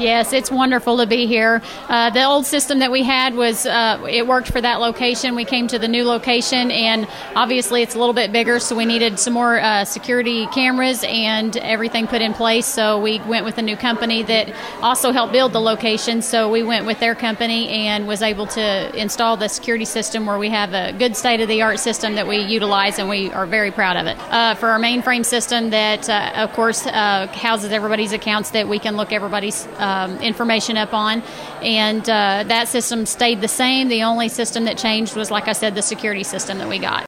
Yes, it's wonderful to be here. The old system that we had was, it worked for that location. We came to the new location, and obviously it's a little bit bigger, so we needed some more security cameras and everything put in place. So we went with a new company that also helped build the location. So we went with their company and was able to install the security system where we have a good state-of-the-art system that we utilize, and we are very proud of it. For our mainframe system that, of course, houses everybody's accounts that we can look everybody's information up on, and that system stayed the same. The only system that changed was, like I said, the security system that we got.